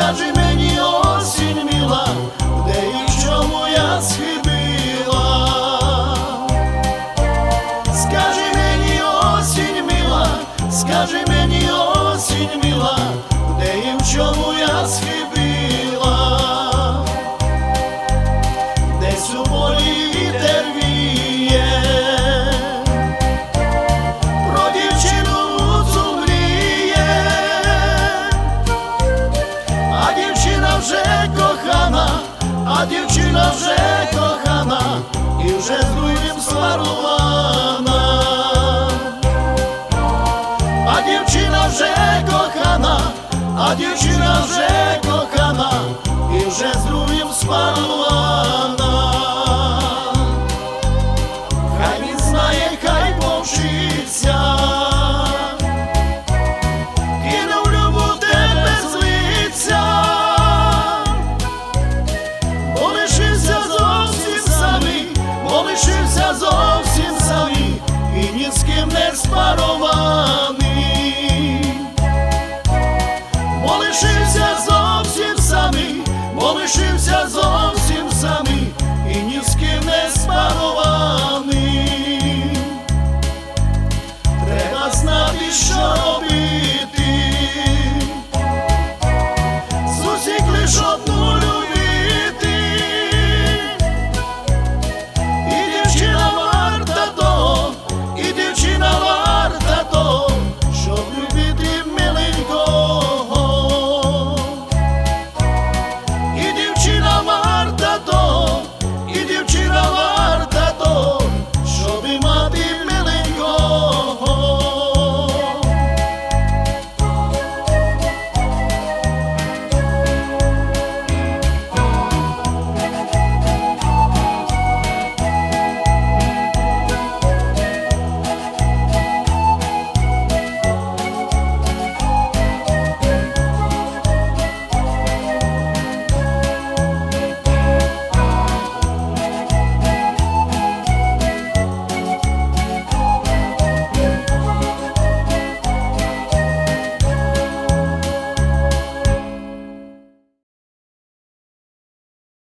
скажи мені, осінь мила, де і в чому я схибила. Скажи мені, осінь мила, скажи мені, осінь мила, де і в чому я схибила. Десь у полі вітер віє, про дівчину цю мріє, а дівчина вже кохана, а дівчина вже кохана, і вже з другим сварована. А дівчина вже кохана, а дівчина вже